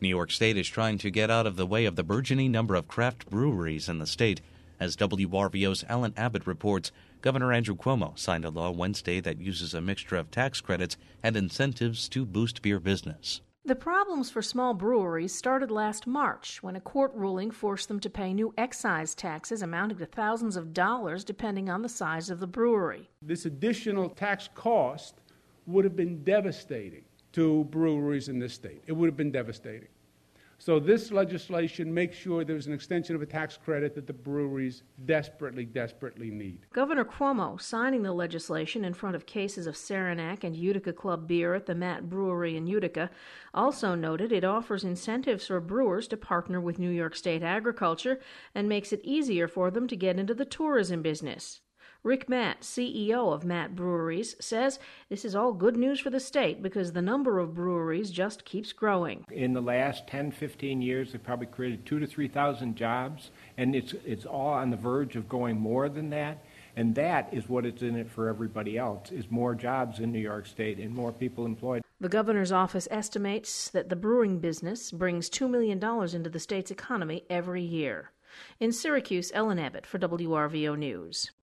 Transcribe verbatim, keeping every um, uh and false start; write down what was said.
New York State is trying to get out of the way of the burgeoning number of craft breweries in the state. As W R V O's Alan Abbott reports, Governor Andrew Cuomo signed a law Wednesday that uses a mixture of tax credits and incentives to boost beer business. The problems for small breweries started last March when a court ruling forced them to pay new excise taxes amounting to thousands of dollars depending on the size of the brewery. This additional tax cost would have been devastating to breweries in this state. It would have been devastating. So this legislation makes sure there's an extension of a tax credit that the breweries desperately, desperately need. Governor Cuomo signing the legislation in front of cases of Saranac and Utica Club beer at the Matt Brewery in Utica also noted it offers incentives for brewers to partner with New York State agriculture and makes it easier for them to get into the tourism business. Rick Matt, C E O of Matt Breweries, says this is all good news for the state because the number of breweries just keeps growing. In the last ten, fifteen years, they've probably created two to three thousand jobs, and it's it's all on the verge of going more than that. And that is what it's in it for everybody else, is more jobs in New York State and more people employed. The governor's office estimates that the brewing business brings two million dollars into the state's economy every year. In Syracuse, Ellen Abbott for W R V O News.